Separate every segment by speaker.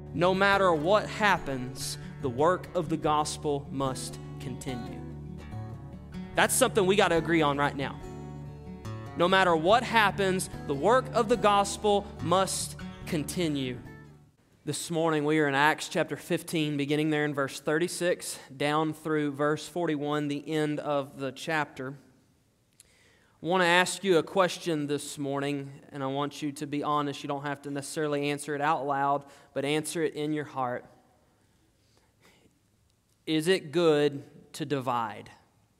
Speaker 1: No matter what happens, the work of the gospel must continue. That's something we got to agree on right now. No matter what happens, the work of the gospel must continue. This morning we are in Acts chapter 15, beginning there in verse 36, down through verse 41, the end of the chapter. I want to ask you a question this morning, and I want you to be honest. You don't have to necessarily answer it out loud, but answer it in your heart. Is it good to divide?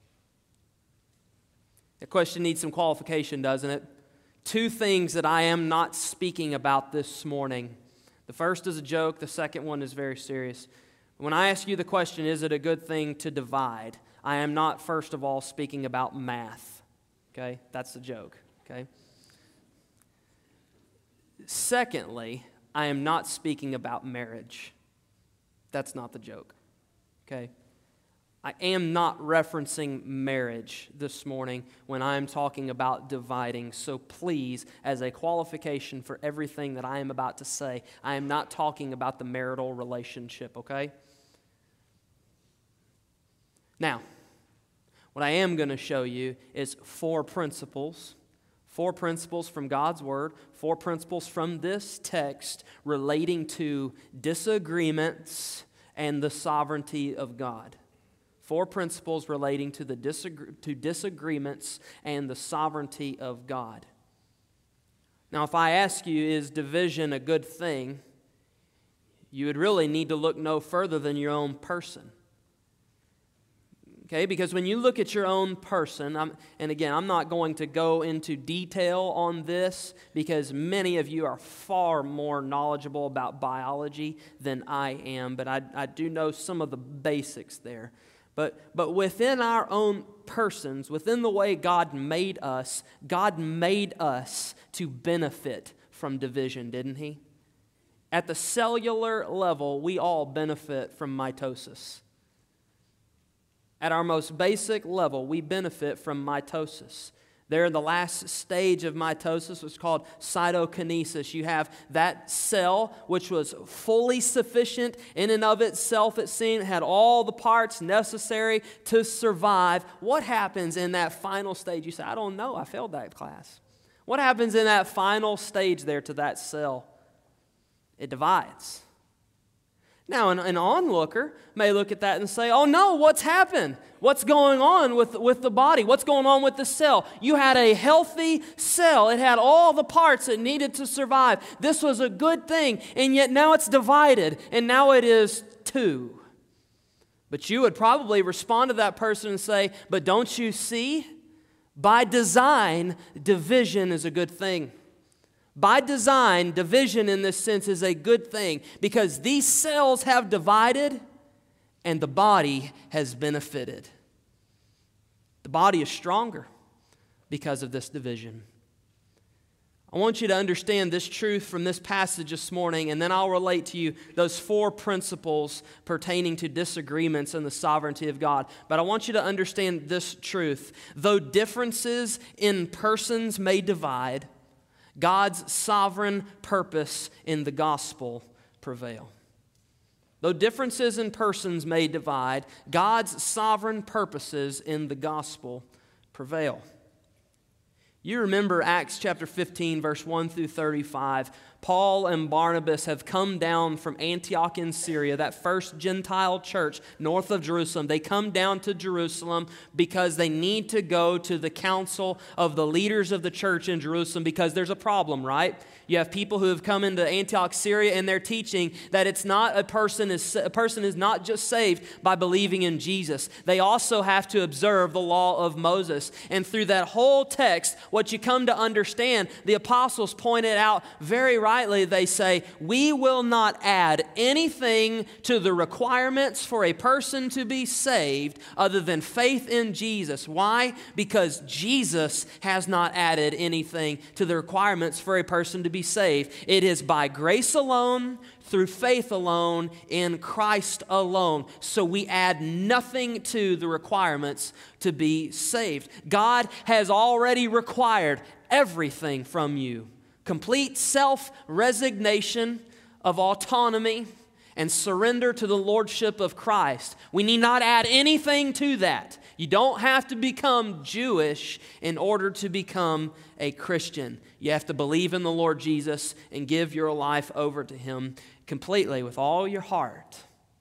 Speaker 1: The question needs some qualification, doesn't it? Two things that I am not speaking about this morning. The first is a joke. The second one is very serious. When I ask you the question, is it a good thing to divide? I am not, first of all, speaking about math. Okay, that's the joke, okay? Secondly, I am not speaking about marriage. That's not the joke, okay? I am not referencing marriage this morning when I am talking about dividing. So please, as a qualification for everything that I am about to say, I am not talking about the marital relationship, okay? Now, what I am going to show you is four principles from God's Word, four principles from this text relating to disagreements and the sovereignty of God. Four principles relating to disagreements and the sovereignty of God. Now, if I ask you, is division a good thing, you would really need to look no further than your own person. Okay, because when you look at your own person, and again, I'm not going to go into detail on this because many of you are far more knowledgeable about biology than I am, but I do know some of the basics there. But within our own persons, within the way God made us to benefit from division, didn't He? At the cellular level, we all benefit from mitosis. At our most basic level, we benefit from mitosis. There in the last stage of mitosis was called cytokinesis. You have that cell, which was fully sufficient in and of itself, it seemed, had all the parts necessary to survive. What happens in that final stage? You say, I don't know, I failed that class. What happens in that final stage there to that cell? It divides. Now, an onlooker may look at that and say, oh no, what's happened? What's going on with the body? What's going on with the cell? You had a healthy cell. It had all the parts it needed to survive. This was a good thing, and yet now it's divided, and now it is two. But you would probably respond to that person and say, but don't you see? By design, division is a good thing. By design, division in this sense is a good thing because these cells have divided and the body has benefited. The body is stronger because of this division. I want you to understand this truth from this passage this morning, and then I'll relate to you those four principles pertaining to disagreements and the sovereignty of God. But I want you to understand this truth. Though differences in persons may divide, God's sovereign purpose in the gospel prevail. Though differences in persons may divide, God's sovereign purposes in the gospel prevail. You remember Acts chapter 15, verse 1 through 35. Paul and Barnabas have come down from Antioch in Syria, that first Gentile church north of Jerusalem. They come down to Jerusalem because they need to go to the council of the leaders of the church in Jerusalem because there's a problem, right? You have people who have come into Antioch, Syria, and they're teaching that it's not a person is not just saved by believing in Jesus. They also have to observe the law of Moses. And through that whole text, what you come to understand, the apostles pointed out very rightly, they say, we will not add anything to the requirements for a person to be saved other than faith in Jesus. Why? Because Jesus has not added anything to the requirements for a person to be saved. It is by grace alone, through faith alone, in Christ alone. So we add nothing to the requirements to be saved. God has already required everything from you. Complete self-resignation of autonomy, and surrender to the lordship of Christ. We need not add anything to that. You don't have to become Jewish in order to become a Christian. You have to believe in the Lord Jesus and give your life over to Him completely with all your heart.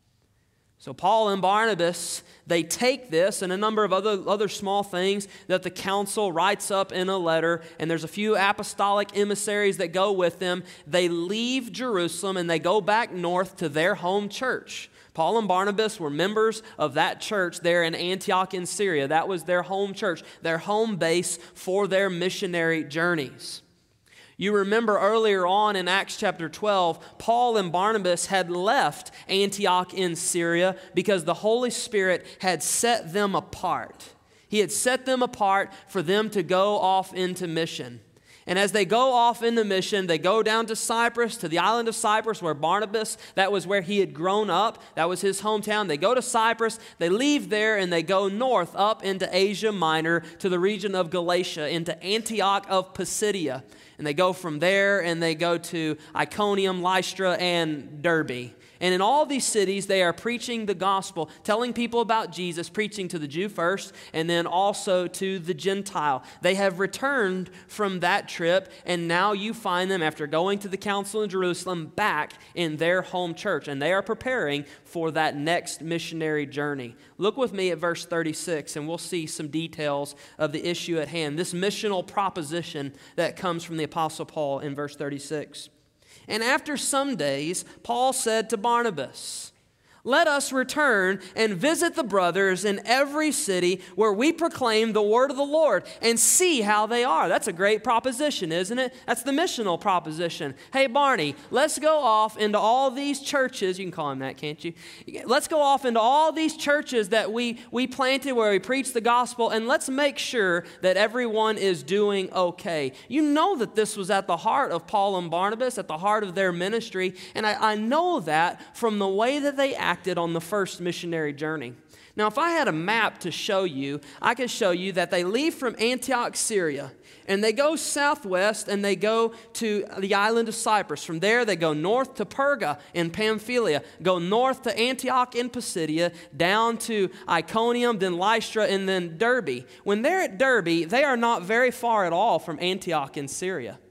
Speaker 1: So Paul and Barnabas, they take this and a number of other small things that the council writes up in a letter, and there's a few apostolic emissaries that go with them. They leave Jerusalem and they go back north to their home church. Paul and Barnabas were members of that church there in Antioch in Syria. That was their home church, their home base for their missionary journeys. You remember earlier on in Acts chapter 12, Paul and Barnabas had left Antioch in Syria because the Holy Spirit had set them apart. He had set them apart for them to go off into mission. And as they go off into mission, they go down to Cyprus, to the island of Cyprus, where Barnabas, that was where he had grown up. That was his hometown. They go to Cyprus, they leave there, and they go north up into Asia Minor to the region of Galatia, into Antioch of Pisidia. And they go from there and they go to Iconium, Lystra, and Derbe. And in all these cities, they are preaching the gospel, telling people about Jesus, preaching to the Jew first, and then also to the Gentile. They have returned from that trip, and now you find them, after going to the council in Jerusalem, back in their home church. And they are preparing for that next missionary journey. Look with me at verse 36, and we'll see some details of the issue at hand. This missional proposition that comes from the Apostle Paul in verse 36. And after some days, Paul said to Barnabas, "Let us return and visit the brothers in every city where we proclaim the word of the Lord and see how they are." That's a great proposition, isn't it? That's the missional proposition. Hey, Barney, let's go off into all these churches. You can call him that, can't you? Let's go off into all these churches that we planted where we preach the gospel, and let's make sure that everyone is doing okay. You know that this was at the heart of Paul and Barnabas, at the heart of their ministry, and I know that from the way that they acted on the first missionary journey. Now, if I had a map to show you, I could show you that they leave from Antioch, Syria, and they go southwest and they go to the island of Cyprus. From there, they go north to Perga in Pamphylia, go north to Antioch in Pisidia, down to Iconium, then Lystra, and then Derbe. When they're at Derbe, they are not very far at all from Antioch in Syria.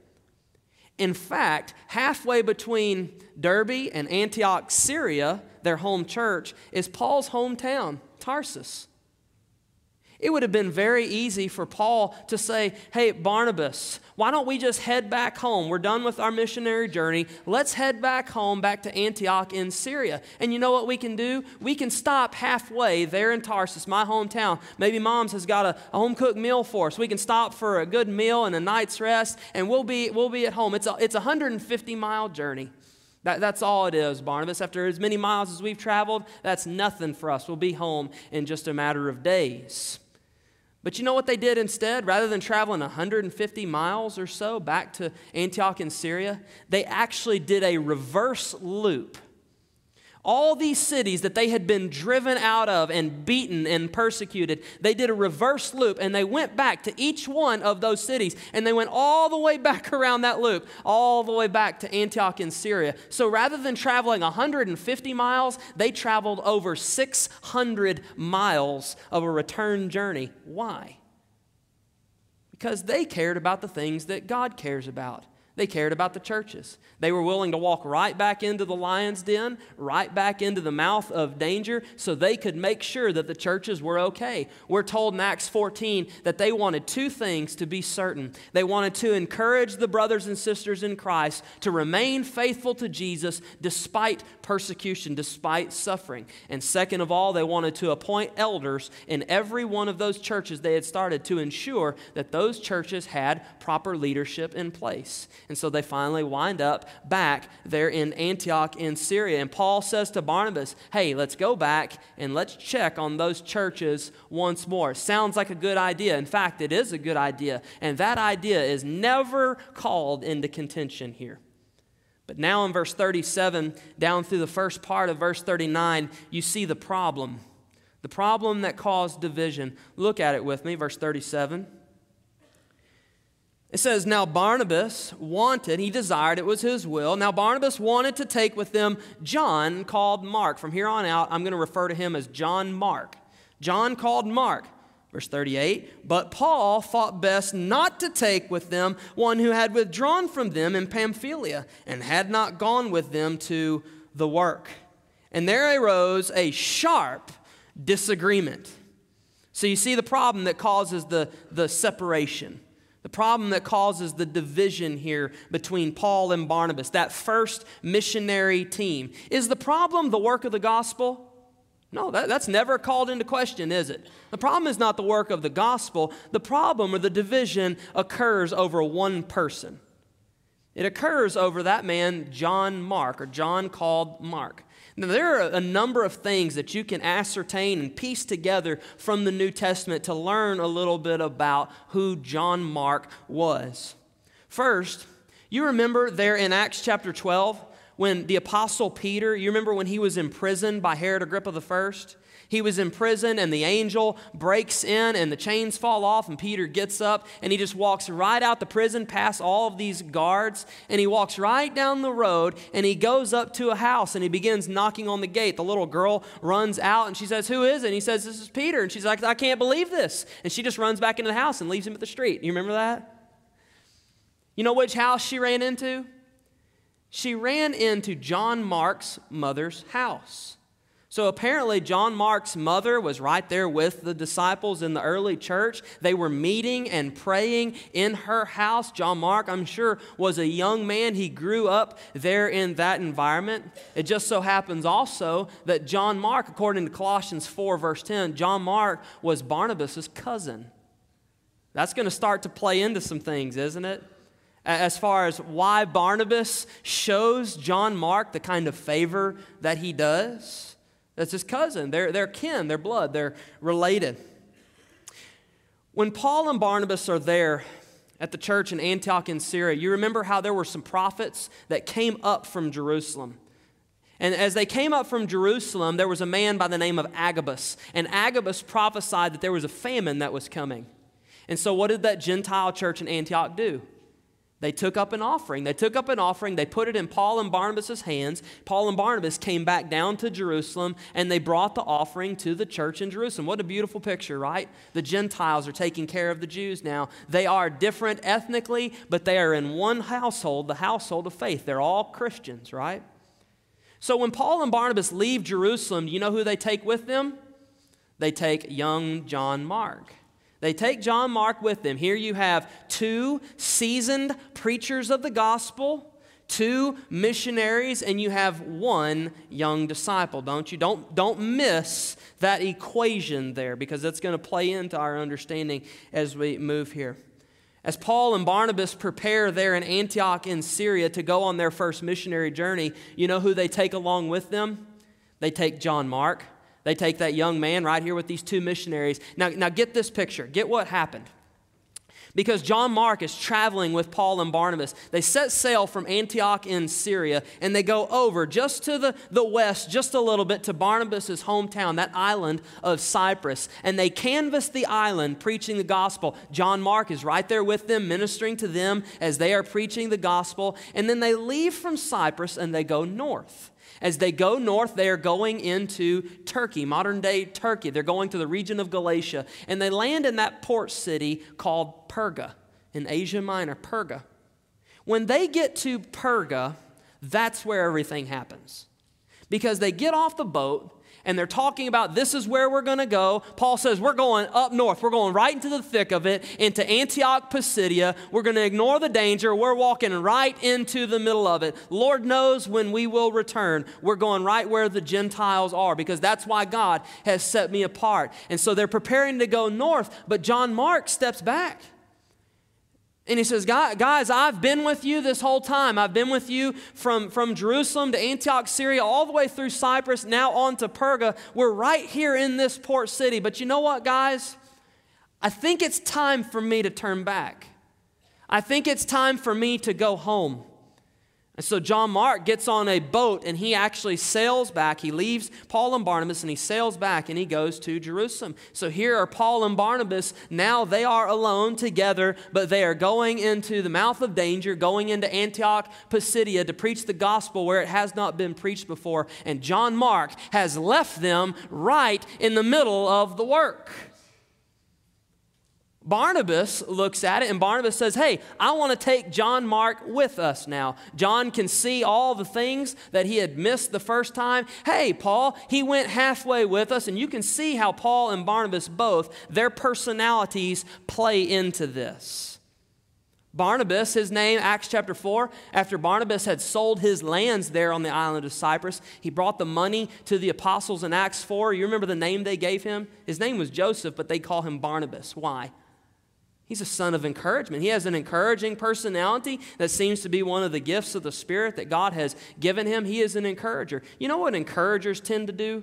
Speaker 1: In fact, halfway between Derbe and Antioch, Syria, their home church, is Paul's hometown, Tarsus. It would have been very easy for Paul to say, "Hey, Barnabas, why don't we just head back home? We're done with our missionary journey. Let's head back home, back to Antioch in Syria. And you know what we can do? We can stop halfway there in Tarsus, my hometown. Maybe Mom's has got a home-cooked meal for us. We can stop for a good meal and a night's rest, and we'll be at home." It's a 150-mile journey. That's all it is, Barnabas. After as many miles as we've traveled, that's nothing for us. We'll be home in just a matter of days. But you know what they did instead? Rather than traveling 150 miles or so back to Antioch in Syria, they actually did a reverse loop. All these cities that they had been driven out of and beaten and persecuted, they did a reverse loop, and they went back to each one of those cities, and they went all the way back around that loop, all the way back to Antioch in Syria. So rather than traveling 150 miles, they traveled over 600 miles of a return journey. Why? Because they cared about the things that God cares about. They cared about the churches. They were willing to walk right back into the lion's den, right back into the mouth of danger, so they could make sure that the churches were okay. We're told in Acts 14 that they wanted two things to be certain. They wanted to encourage the brothers and sisters in Christ to remain faithful to Jesus despite persecution, despite suffering. And second of all, they wanted to appoint elders in every one of those churches they had started to ensure that those churches had proper leadership in place. And so they finally wind up back there in Antioch in Syria. And Paul says to Barnabas, "Hey, let's go back and let's check on those churches once more." Sounds like a good idea. In fact, it is a good idea. And that idea is never called into contention here. But now in verse 37, down through the first part of verse 39, you see the problem that caused division. Look at it with me, verse 37. It says, now Barnabas wanted, he desired, it was his will. Now Barnabas wanted to take with them John called Mark. From here on out, I'm going to refer to him as John Mark. John called Mark. Verse 38, but Paul thought best not to take with them one who had withdrawn from them in Pamphylia and had not gone with them to the work. And there arose a sharp disagreement. So you see the problem that causes the separation. The problem that causes the division here between Paul and Barnabas, that first missionary team. Is the problem the work of the gospel? No, that's never called into question, is it? The problem is not the work of the gospel. The problem or the division occurs over one person. It occurs over that man, John Mark, or John called Mark. Now, there are a number of things that you can ascertain and piece together from the New Testament to learn a little bit about who John Mark was. First, you remember there in Acts chapter 12, when the Apostle Peter, you remember when he was imprisoned by Herod Agrippa I? He was in prison and the angel breaks in and the chains fall off and Peter gets up and he just walks right out the prison past all of these guards and he walks right down the road and he goes up to a house and he begins knocking on the gate. The little girl runs out and she says, "Who is it?" And he says, "This is Peter." And she's like, "I can't believe this." And she just runs back into the house and leaves him at the street. You remember that? You know which house she ran into? She ran into John Mark's mother's house. So apparently John Mark's mother was right there with the disciples in the early church. They were meeting and praying in her house. John Mark, I'm sure, was a young man. He grew up there in that environment. It just so happens also that John Mark, according to Colossians 4 verse 10, John Mark was Barnabas' cousin. That's going to start to play into some things, isn't it? As far as why Barnabas shows John Mark the kind of favor that he does. That's his cousin. They're kin, they're blood, they're related. When Paul and Barnabas are there at the church in Antioch in Syria, you remember how there were some prophets that came up from Jerusalem. And as they came up from Jerusalem, there was a man by the name of Agabus. And Agabus prophesied that there was a famine that was coming. And so what did that Gentile church in Antioch do? They took up an offering. They put it in Paul and Barnabas' hands. Paul and Barnabas came back down to Jerusalem, and they brought the offering to the church in Jerusalem. What a beautiful picture, right? The Gentiles are taking care of the Jews now. They are different ethnically, but they are in one household, the household of faith. They're all Christians, right? So when Paul and Barnabas leave Jerusalem, do you know who they take with them? They take young John Mark. They take John Mark with them. Here you have two seasoned preachers of the gospel, two missionaries, and you have one young disciple, don't you? Don't miss that equation there because that's going to play into our understanding as we move here. As Paul and Barnabas prepare there in Antioch in Syria to go on their first missionary journey, you know who they take along with them? They take John Mark. They take that young man right here with these two missionaries. Now get this picture. Get what happened. Because John Mark is traveling with Paul and Barnabas. They set sail from Antioch in Syria, and they go over just to the west, just a little bit, to Barnabas' hometown, that island of Cyprus. And they canvass the island preaching the gospel. John Mark is right there with them, ministering to them as they are preaching the gospel. And then they leave from Cyprus, and they go north. As they go north, they are going into Turkey, modern-day Turkey. They're going to the region of Galatia, and they land in that port city called Perga in Asia Minor, Perga. When they get to Perga, that's where everything happens. Because they get off the boat, and they're talking about this is where we're going to go. Paul says we're going up north. We're going right into the thick of it, into Antioch Pisidia. We're going to ignore the danger. We're walking right into the middle of it. Lord knows when we will return. We're going right where the Gentiles are because that's why God has set me apart. And so they're preparing to go north, but John Mark steps back. And he says, guys, I've been with you this whole time. I've been with you from Jerusalem to Antioch, Syria, all the way through Cyprus, now on to Perga. We're right here in this port city. But you know what, guys? I think it's time for me to turn back. I think it's time for me to go home. And so John Mark gets on a boat and he actually sails back. He leaves Paul and Barnabas and he sails back and he goes to Jerusalem. So here are Paul and Barnabas. Now they are alone together, but they are going into the mouth of danger, going into Antioch, Pisidia to preach the gospel where it has not been preached before. And John Mark has left them right in the middle of the work. Barnabas looks at it and Barnabas says, hey, I want to take John Mark with us now. John can see all the things that he had missed the first time. Hey, Paul, he went halfway with us, and you can see how Paul and Barnabas both, their personalities play into this. Barnabas, his name, Acts chapter 4, after Barnabas had sold his lands there on the island of Cyprus, he brought the money to the apostles in Acts 4. You remember the name they gave him? His name was Joseph, but they call him Barnabas. Why? He's a son of encouragement. He has an encouraging personality that seems to be one of the gifts of the Spirit that God has given him. He is an encourager. You know what encouragers tend to do?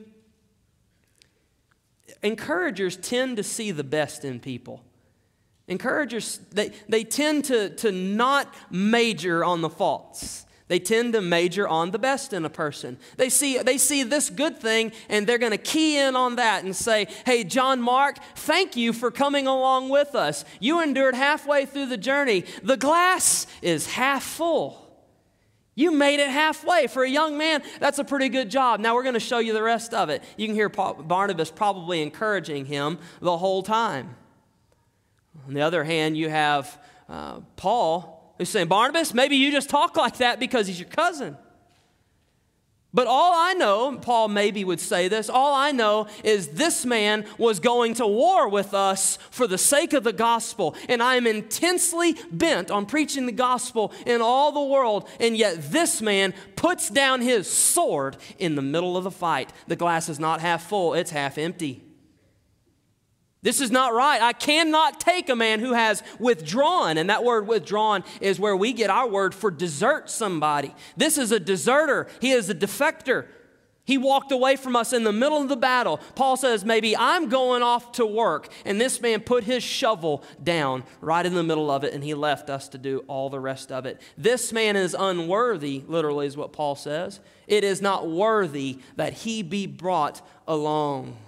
Speaker 1: Encouragers tend to see the best in people. Encouragers, they tend to not major on the faults. They tend to major on the best in a person. They see this good thing, and they're going to key in on that and say, hey, John Mark, thank you for coming along with us. You endured halfway through the journey. The glass is half full. You made it halfway. For a young man, that's a pretty good job. Now we're going to show you the rest of it. You can hear Barnabas probably encouraging him the whole time. On the other hand, you have Paul, who's saying, Barnabas, maybe you just talk like that because he's your cousin. But all I know, Paul maybe would say this, all I know is this man was going to war with us for the sake of the gospel. And I am intensely bent on preaching the gospel in all the world. And yet this man puts down his sword in the middle of the fight. The glass is not half full, it's half empty. This is not right. I cannot take a man who has withdrawn. And that word withdrawn is where we get our word for desert somebody. This is a deserter. He is a defector. He walked away from us in the middle of the battle. Paul says, maybe I'm going off to work. And this man put his shovel down right in the middle of it, and he left us to do all the rest of it. This man is unworthy, literally is what Paul says. It is not worthy that he be brought along.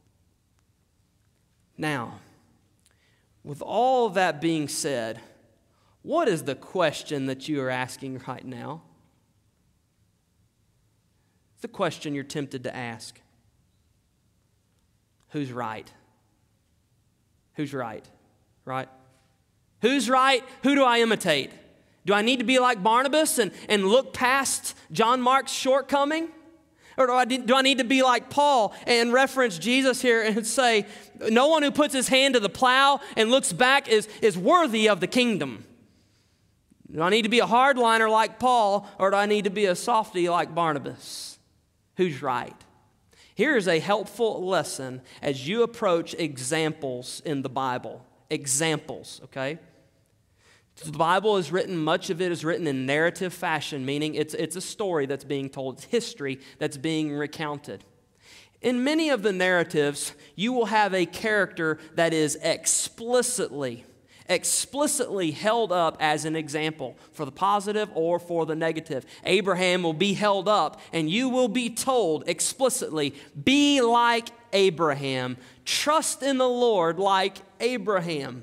Speaker 1: Now, with all that being said, what is the question that you are asking right now? It's the question you're tempted to ask. Who's right? Who's right? Right? Who's right? Who do I imitate? Do I need to be like Barnabas and look past John Mark's shortcoming? Or do I need to be like Paul and reference Jesus here and say, no one who puts his hand to the plow and looks back is worthy of the kingdom? Do I need to be a hardliner like Paul, or do I need to be a softie like Barnabas? Who's right? Here is a helpful lesson as you approach examples in the Bible. Examples, okay? The Bible is written, much of it is written in narrative fashion, meaning it's a story that's being told. It's history that's being recounted. In many of the narratives, you will have a character that is explicitly held up as an example for the positive or for the negative. Abraham will be held up, and you will be told explicitly, be like Abraham, trust in the Lord like Abraham.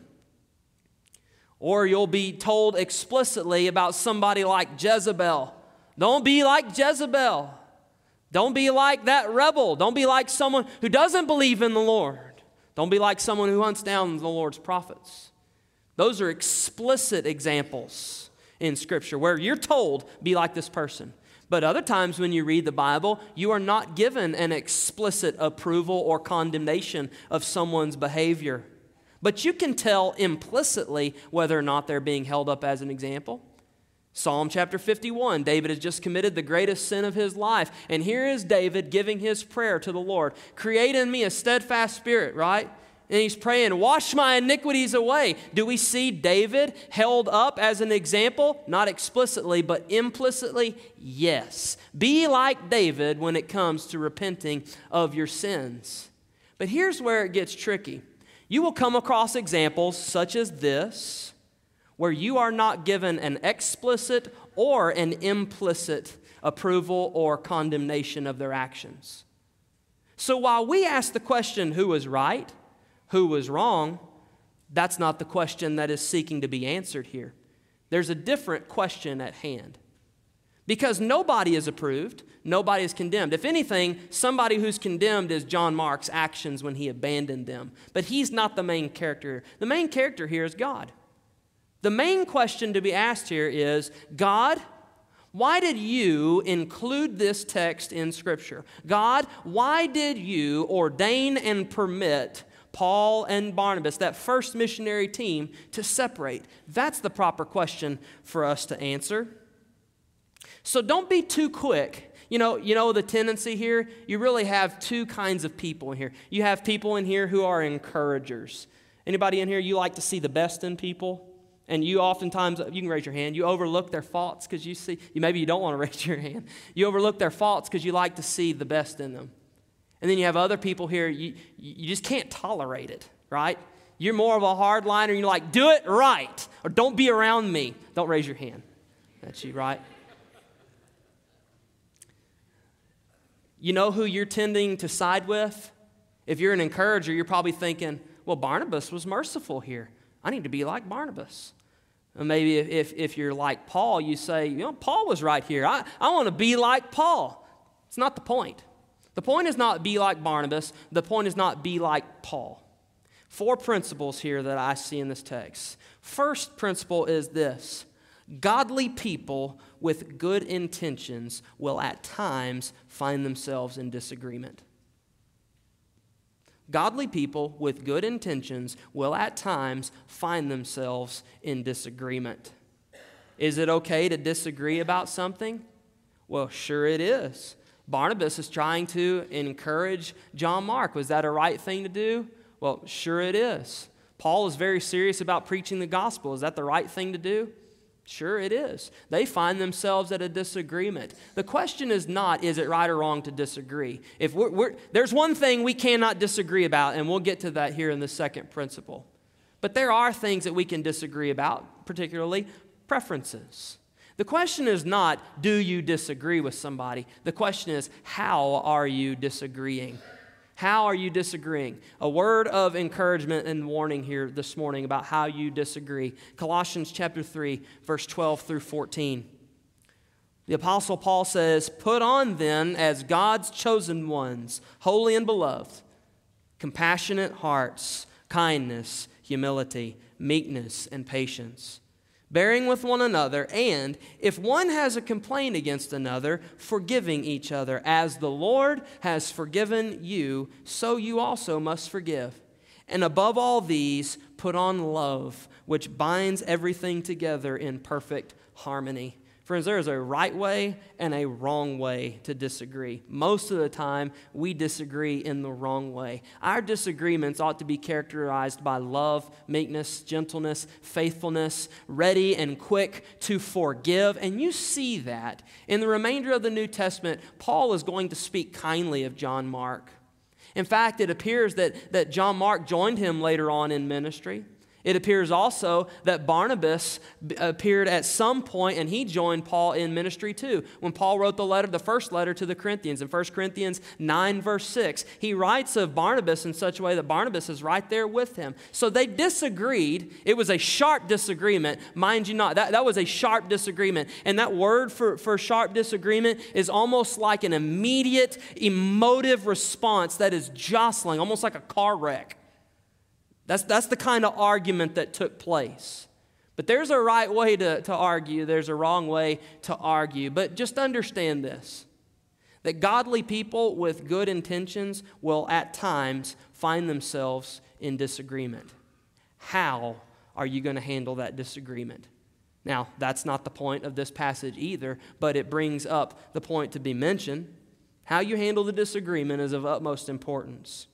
Speaker 1: Or you'll be told explicitly about somebody like Jezebel. Don't be like Jezebel. Don't be like that rebel. Don't be like someone who doesn't believe in the Lord. Don't be like someone who hunts down the Lord's prophets. Those are explicit examples in Scripture where you're told, be like this person. But other times when you read the Bible, you are not given an explicit approval or condemnation of someone's behavior. But you can tell implicitly whether or not they're being held up as an example. Psalm chapter 51, David has just committed the greatest sin of his life. And here is David giving his prayer to the Lord. Create in me a steadfast spirit, right? And he's praying, wash my iniquities away. Do we see David held up as an example? Not explicitly, but implicitly, yes. Be like David when it comes to repenting of your sins. But here's where it gets tricky. You will come across examples such as this, where you are not given an explicit or an implicit approval or condemnation of their actions. So while we ask the question, who was right, who was wrong, that's not the question that is seeking to be answered here. There's a different question at hand. Because nobody is approved, nobody is condemned. If anything, somebody who's condemned is John Mark's actions when he abandoned them. But he's not the main character. The main character here is God. The main question to be asked here is, God, why did you include this text in Scripture? God, why did you ordain and permit Paul and Barnabas, that first missionary team, to separate? That's the proper question for us to answer. So don't be too quick. You know the tendency here, you really have two kinds of people in here. You have people in here who are encouragers. Anybody in here, you like to see the best in people? And you oftentimes, you can raise your hand, you overlook their faults because you see, maybe you don't want to raise your hand. You overlook their faults because you like to see the best in them. And then you have other people here, you just can't tolerate it, right? You're more of a hardliner, and you're like, do it right, or don't be around me. Don't raise your hand. That's you, right? You know who you're tending to side with? If you're an encourager, you're probably thinking, well, Barnabas was merciful here. I need to be like Barnabas. And maybe if you're like Paul, you say, Paul was right here. I want to be like Paul. It's not the point. The point is not be like Barnabas. The point is not be like Paul. 4 principles here that I see in this text. First principle is this: godly people with good intentions will at times find themselves in disagreement. Godly people with good intentions will at times find themselves in disagreement. Is it okay to disagree about something? Well, sure it is. Barnabas is trying to encourage John Mark. Was that a right thing to do? Well, sure it is. Paul is very serious about preaching the gospel. Is that the right thing to do? Sure it is. They find themselves at a disagreement. The question is not, is it right or wrong to disagree? If there's one thing we cannot disagree about, and we'll get to that here in the second principle. But there are things that we can disagree about, particularly preferences. The question is not, do you disagree with somebody? The question is, how are you disagreeing? How are you disagreeing? A word of encouragement and warning here this morning about how you disagree. Colossians chapter 3, verse 12 through 14. The Apostle Paul says, "Put on then as God's chosen ones, holy and beloved, compassionate hearts, kindness, humility, meekness, and patience, bearing with one another, and if one has a complaint against another, forgiving each other. As the Lord has forgiven you, so you also must forgive. And above all these, put on love, which binds everything together in perfect harmony." Friends, there is a right way and a wrong way to disagree. Most of the time, we disagree in the wrong way. Our disagreements ought to be characterized by love, meekness, gentleness, faithfulness, ready and quick to forgive. And you see that. In the remainder of the New Testament, Paul is going to speak kindly of John Mark. In fact, it appears that John Mark joined him later on in ministry. It appears also that Barnabas appeared at some point, and he joined Paul in ministry too. When Paul wrote the first letter to the Corinthians, in 1 Corinthians 9, verse 6, he writes of Barnabas in such a way that Barnabas is right there with him. So they disagreed. It was a sharp disagreement. Mind you not, that was a sharp disagreement. And that word for sharp disagreement is almost like an immediate, emotive response that is jostling, almost like a car wreck. That's the kind of argument that took place. But there's a right way to argue. There's a wrong way to argue. But just understand this, that godly people with good intentions will at times find themselves in disagreement. How are you going to handle that disagreement? Now, that's not the point of this passage either, but it brings up the point to be mentioned. How you handle the disagreement is of utmost importance.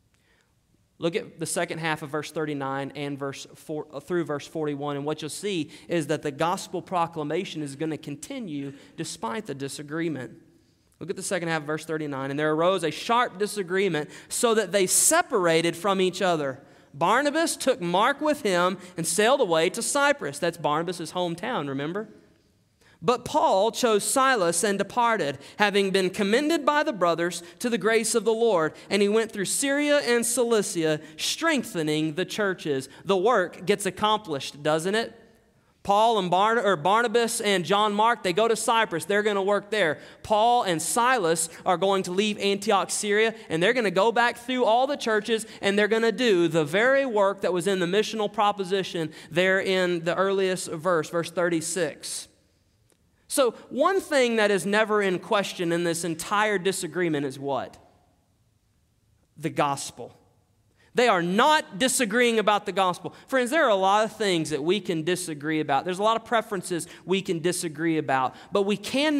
Speaker 1: Look at the second half of verse 39 and through verse 41, and what you'll see is that the gospel proclamation is going to continue despite the disagreement. Look at the second half of verse 39. "And there arose a sharp disagreement, so that they separated from each other, Barnabas took Mark with him and sailed away to Cyprus. That's Barnabas' hometown, remember? But Paul chose Silas and departed, having been commended by the brothers to the grace of the Lord. And he went through Syria and Cilicia, strengthening the churches. The work gets accomplished, doesn't it? Paul and Barnabas and John Mark, they go to Cyprus. They're going to work there. Paul and Silas are going to leave Antioch, Syria, and they're going to go back through all the churches, and they're going to do the very work that was in the missional proposition there in the earliest verse 36. So one thing that is never in question in this entire disagreement is what? The gospel. They are not disagreeing about the gospel. Friends, there are a lot of things that we can disagree about. There's a lot of preferences we can disagree about. But we can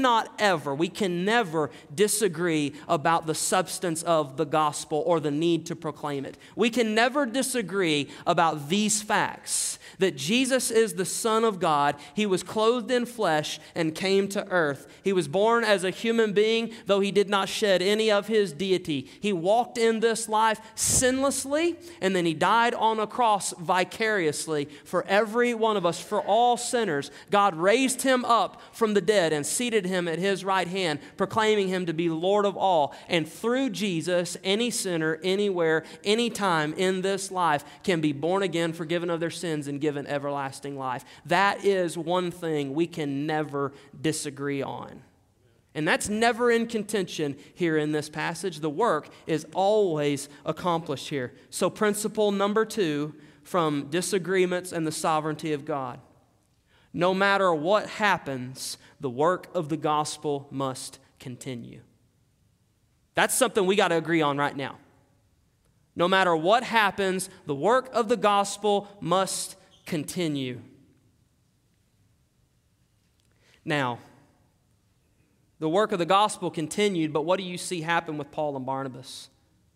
Speaker 1: never disagree about the substance of the gospel or the need to proclaim it. We can never disagree about these facts. That Jesus is the Son of God. He was clothed in flesh and came to earth. He was born as a human being, though he did not shed any of his deity. He walked in this life sinlessly, and then he died on a cross vicariously for every one of us, for all sinners. God raised him up from the dead and seated him at his right hand, proclaiming him to be Lord of all. And through Jesus, any sinner, anywhere, anytime in this life can be born again, forgiven of their sins, and given everlasting life. That is one thing we can never disagree on. And that's never in contention here in this passage. The work is always accomplished here. So principle number 2 from disagreements and the sovereignty of God. No matter what happens, the work of the gospel must continue. That's something we got to agree on right now. No matter what happens, the work of the gospel must continue. Now, the work of the gospel continued, but what do you see happen with Paul and Barnabas?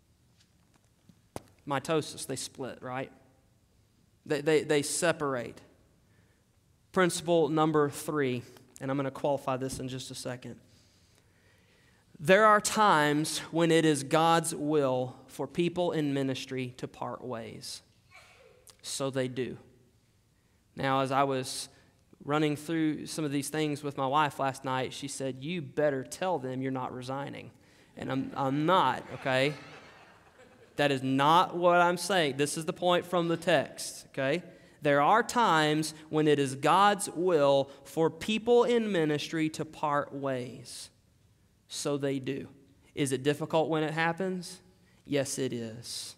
Speaker 1: Mitosis, they split, right? They separate. Principle number 3, and I'm going to qualify this in just a second. There are times when it is God's will for people in ministry to part ways. So they do. Now, as I was running through some of these things with my wife last night, she said, "You better tell them you're not resigning." And I'm not, okay? That is not what I'm saying. This is the point from the text, okay? There are times when it is God's will for people in ministry to part ways. So they do. Is it difficult when it happens? Yes, it is.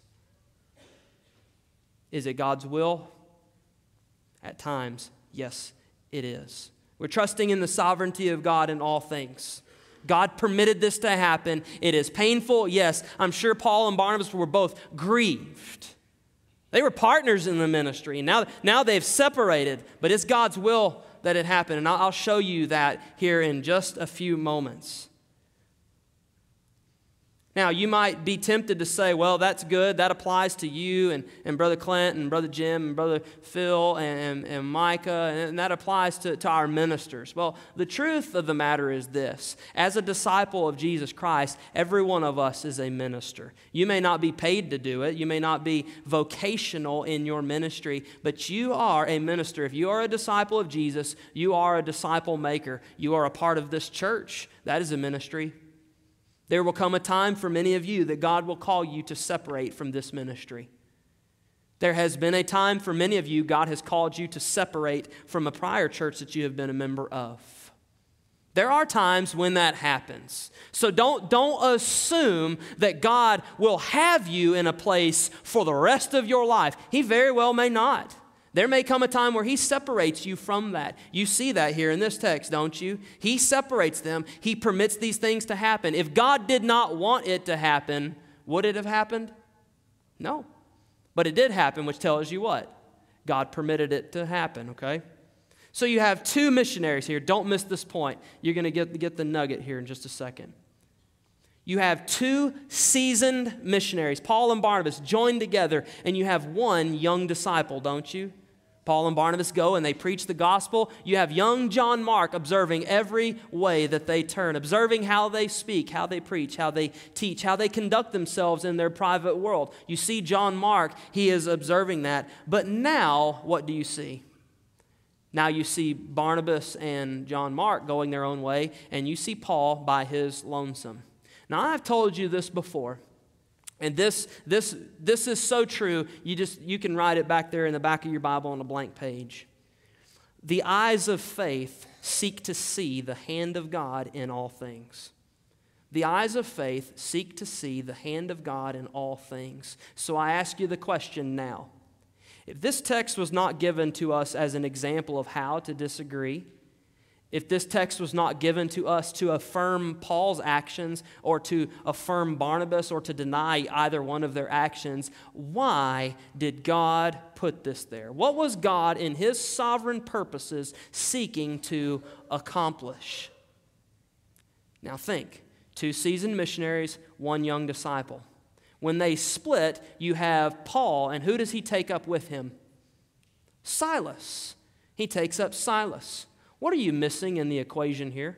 Speaker 1: Is it God's will? At times, yes, it is. We're trusting in the sovereignty of God in all things. God permitted this to happen. It is painful. Yes, I'm sure Paul and Barnabas were both grieved. They were partners in the ministry. Now they've separated, but it's God's will that it happened. And I'll show you that here in just a few moments. Now, you might be tempted to say, well, that's good. That applies to you and Brother Clint and Brother Jim and Brother Phil and Micah, and that applies to our ministers. Well, the truth of the matter is this. As a disciple of Jesus Christ, every one of us is a minister. You may not be paid to do it. You may not be vocational in your ministry, but you are a minister. If you are a disciple of Jesus, you are a disciple maker. You are a part of this church. That is a ministry. There will come a time for many of you that God will call you to separate from this ministry. There has been a time for many of you, God has called you to separate from a prior church that you have been a member of. There are times when that happens. So don't assume that God will have you in a place for the rest of your life. He very well may not. There may come a time where He separates you from that. You see that here in this text, don't you? He separates them. He permits these things to happen. If God did not want it to happen, would it have happened? No. But it did happen, which tells you what? God permitted it to happen, okay? So you have 2 missionaries here. Don't miss this point. You're going to get the nugget here in just a second. You have 2 seasoned missionaries, Paul and Barnabas, joined together, and you have 1 young disciple, don't you? Paul and Barnabas go and they preach the gospel. You have young John Mark observing every way that they turn, observing how they speak, how they preach, how they teach, how they conduct themselves in their private world. You see John Mark, he is observing that. But now, what do you see? Now you see Barnabas and John Mark going their own way, and you see Paul by his lonesome. Now, I've told you this before. And this is so true, you can write it back there in the back of your Bible on a blank page. The eyes of faith seek to see the hand of God in all things. The eyes of faith seek to see the hand of God in all things. So I ask you the question now. If this text was not given to us as an example of how to disagree, if this text was not given to us to affirm Paul's actions or to affirm Barnabas or to deny either one of their actions, why did God put this there? What was God in His sovereign purposes seeking to accomplish? Now think, 2 seasoned missionaries, 1 young disciple. When they split, you have Paul, and who does he take up with him? Silas. He takes up Silas. What are you missing in the equation here?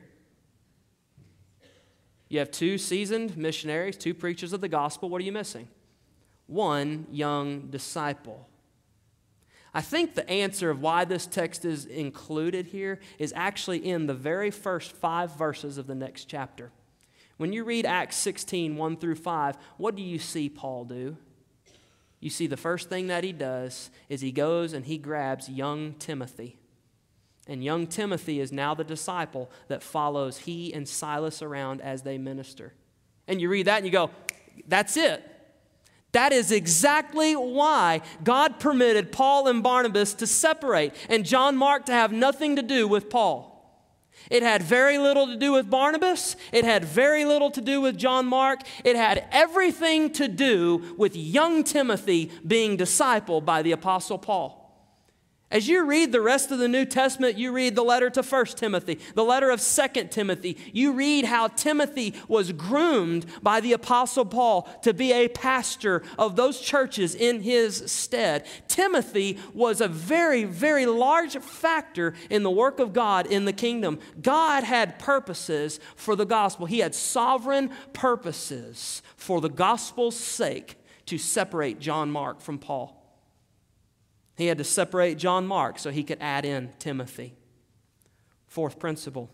Speaker 1: You have 2 seasoned missionaries, 2 preachers of the gospel. What are you missing? 1 young disciple. I think the answer of why this text is included here is actually in the very first 5 verses of the next chapter. When you read Acts 16, 1 through 5, what do you see Paul do? You see the first thing that he does is he goes and he grabs young Timothy. And young Timothy is now the disciple that follows he and Silas around as they minister. And you read that and you go, that's it. That is exactly why God permitted Paul and Barnabas to separate and John Mark to have nothing to do with Paul. It had very little to do with Barnabas. It had very little to do with John Mark. It had everything to do with young Timothy being discipled by the Apostle Paul. As you read the rest of the New Testament, you read the letter to 1 Timothy, the letter of 2 Timothy. You read how Timothy was groomed by the Apostle Paul to be a pastor of those churches in his stead. Timothy was a very, very large factor in the work of God in the kingdom. God had purposes for the gospel. He had sovereign purposes for the gospel's sake to separate John Mark from Paul. He had to separate John Mark so he could add in Timothy. 4th principle.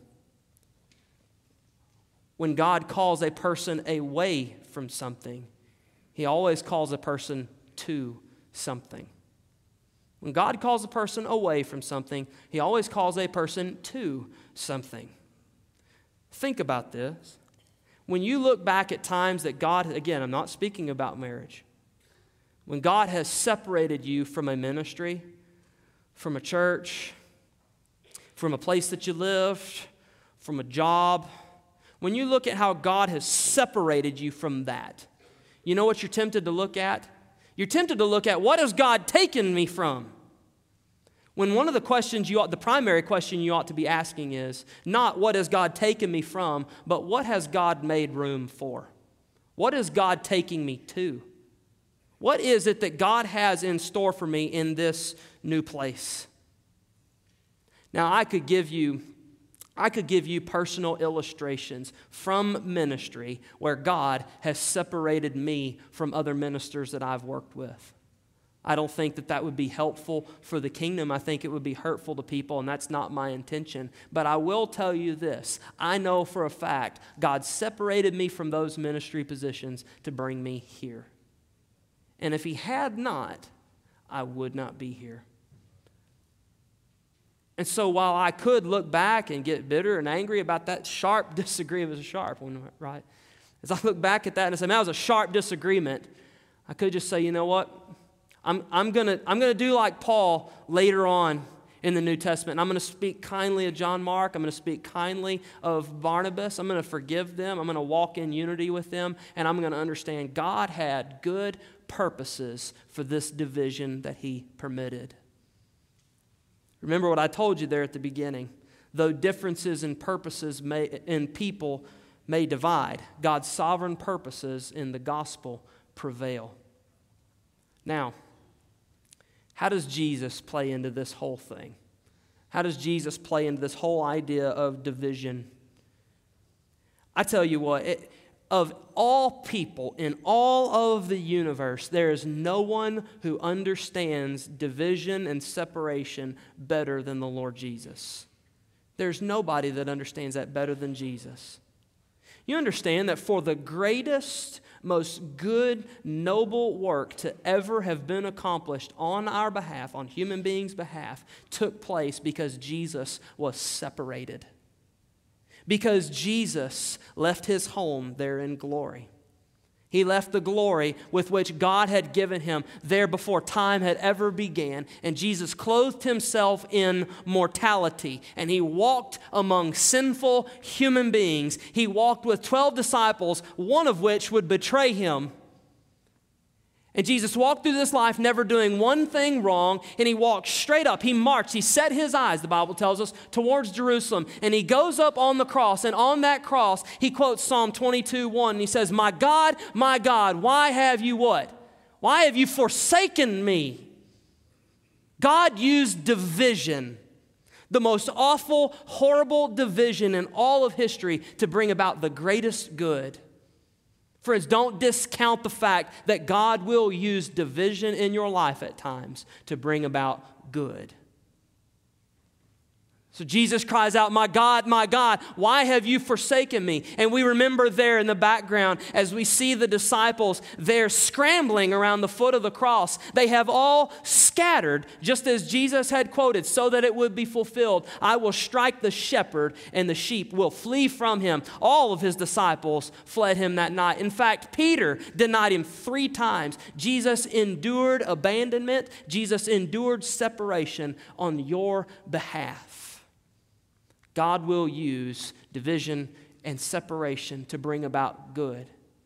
Speaker 1: When God calls a person away from something, He always calls a person to something. When God calls a person away from something, He always calls a person to something. Think about this. When you look back at times that God, again, I'm not speaking about marriage. When God has separated you from a ministry, from a church, from a place that you lived, from a job, when you look at how God has separated you from that, you know what you're tempted to look at? You're tempted to look at, what has God taken me from? When one of the questions the primary question you ought to be asking is not what has God taken me from, but what has God made room for? What is God taking me to? What is it that God has in store for me in this new place? Now, I could give you personal illustrations from ministry where God has separated me from other ministers that I've worked with. I don't think that would be helpful for the kingdom. I think it would be hurtful to people, and that's not my intention. But I will tell you this. I know for a fact God separated me from those ministry positions to bring me here. And if He had not, I would not be here. And so while I could look back and get bitter and angry about that sharp disagreement, it was a sharp one, right? As I look back at that and I say, man, that was a sharp disagreement, I could just say, you know what? I'm gonna do like Paul later on in the New Testament. And I'm going to speak kindly of John Mark. I'm going to speak kindly of Barnabas. I'm going to forgive them. I'm going to walk in unity with them. And I'm going to understand God had good purposes for this division that He permitted. Remember what I told you there at the beginning. Though differences in purposes in people may divide, God's sovereign purposes in the gospel prevail. Now, How does Jesus play into this whole thing? How does Jesus play into this whole idea of division? I tell you what, of all people in all of the universe, there is no one who understands division and separation better than the Lord Jesus. There's nobody that understands that better than Jesus. You understand that for the greatest, most good, noble work to ever have been accomplished on our behalf, on human beings' behalf, took place because Jesus was separated. Because Jesus left his home there in glory. He left the glory with which God had given him there before time had ever began. And Jesus clothed himself in mortality. And he walked among sinful human beings. He walked with 12 disciples, one of which would betray him. And Jesus walked through this life never doing one thing wrong, and he walked straight up. He marched. He set his eyes, the Bible tells us, towards Jerusalem. And he goes up on the cross, and on that cross, he quotes Psalm 22:1, and he says, my God, why have you what? Why have you forsaken me? God used division, the most awful, horrible division in all of history, to bring about the greatest good. Friends, don't discount the fact that God will use division in your life at times to bring about good. So Jesus cries out, my God, why have you forsaken me? And we remember there in the background as we see the disciples there scrambling around the foot of the cross. They have all scattered, just as Jesus had quoted, so that it would be fulfilled. I will strike the shepherd and the sheep will flee from him. All of his disciples fled him that night. In fact, Peter denied him 3 times. Jesus endured abandonment. Jesus endured separation on your behalf. God will use division and separation to bring about good.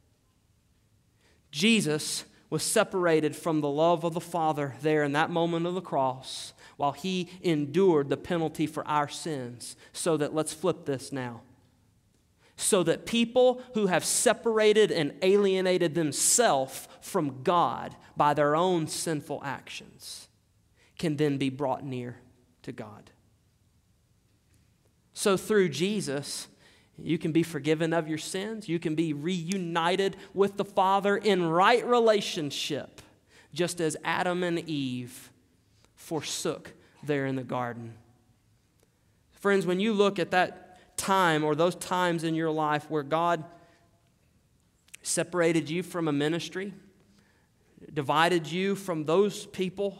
Speaker 1: Jesus was separated from the love of the Father there in that moment of the cross while he endured the penalty for our sins. So that, let's flip this now, so that people who have separated and alienated themselves from God by their own sinful actions can then be brought near to God. So through Jesus, you can be forgiven of your sins. You can be reunited with the Father in right relationship, just as Adam and Eve forsook there in the garden. Friends, when you look at that time or those times in your life where God separated you from a ministry, divided you from those people,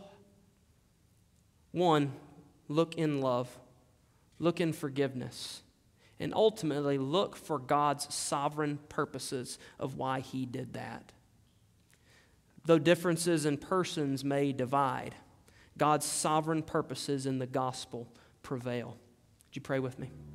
Speaker 1: one, look in love. Look in forgiveness, and ultimately look for God's sovereign purposes of why he did that. Though differences in persons may divide, God's sovereign purposes in the gospel prevail. Would you pray with me?